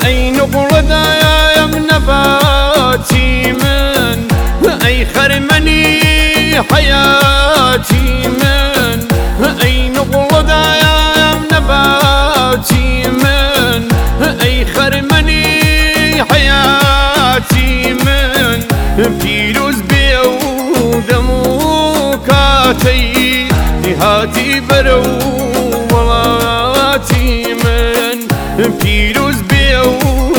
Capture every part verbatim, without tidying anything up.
أي نقردة يا من نباتي من أي خرمني حياتي من أي نقردة يا من نباتي من أي خرمني حياتي من فيروز بيو دموكاتي نهاتي برو ولاتي من فيروز بيو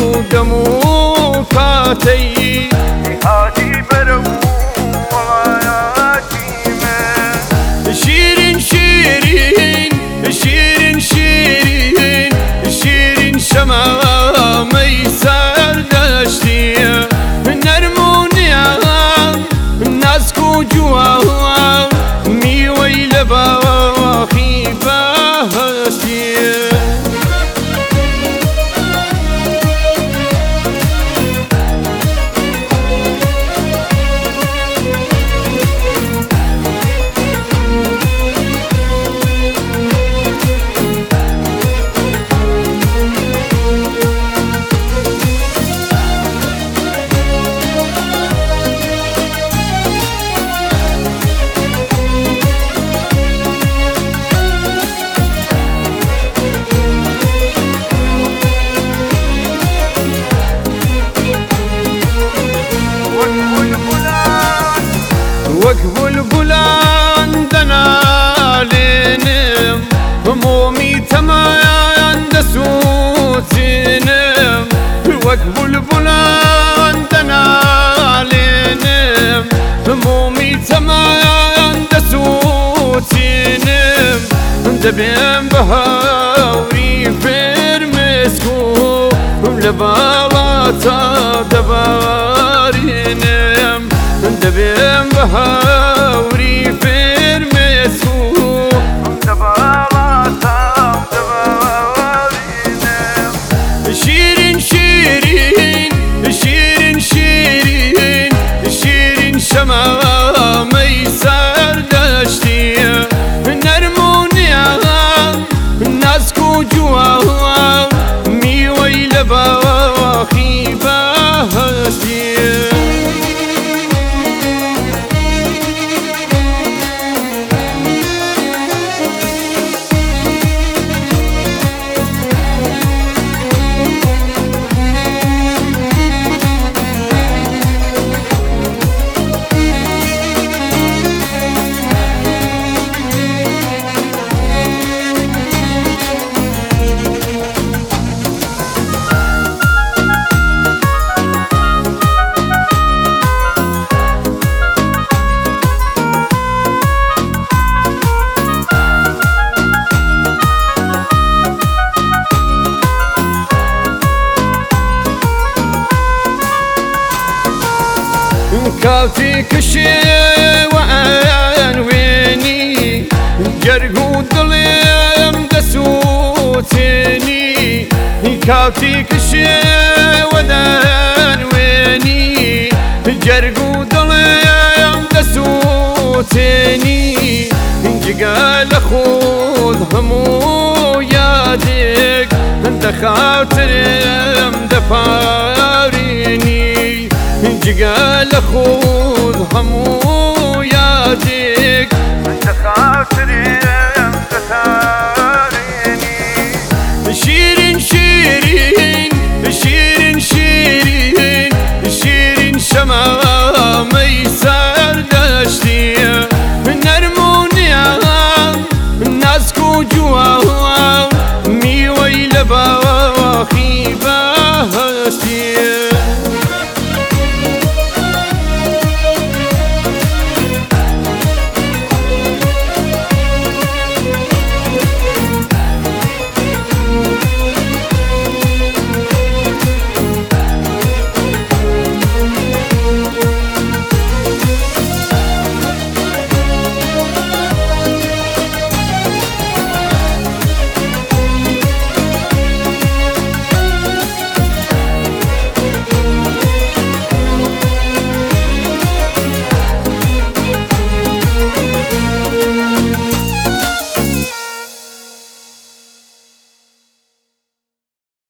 دموكاتي نهاتي برو ولاتي من شيرين شيرين شيرين شيرين شيرين شمامي سردشتي نرمونيا ناسكو جوا مي ويل باخي بهشتي وقف البلان دنا لينم همومي تمايا دسوتينم وقف البلان دنا لينم همومي تمايا دسوتينم دبين بهاوري فرمسكو لبالاتا دبارينم دبين بهاوري فرمسكو دبالاتا دبارينم شيرين شيرين شيرين شيرين شيرين شمامي سردشتي نرمونيا ناسكو جوا مي ويل باخي بهشتي كافي كشي وعن ويني جرقو ظلم دسوتني كافي كشي وعن ويني جرقو ظلم دسوتني جقال خذ همو يادك انت خاطر مدفاريني جقال خذ همو يادك انت خاطري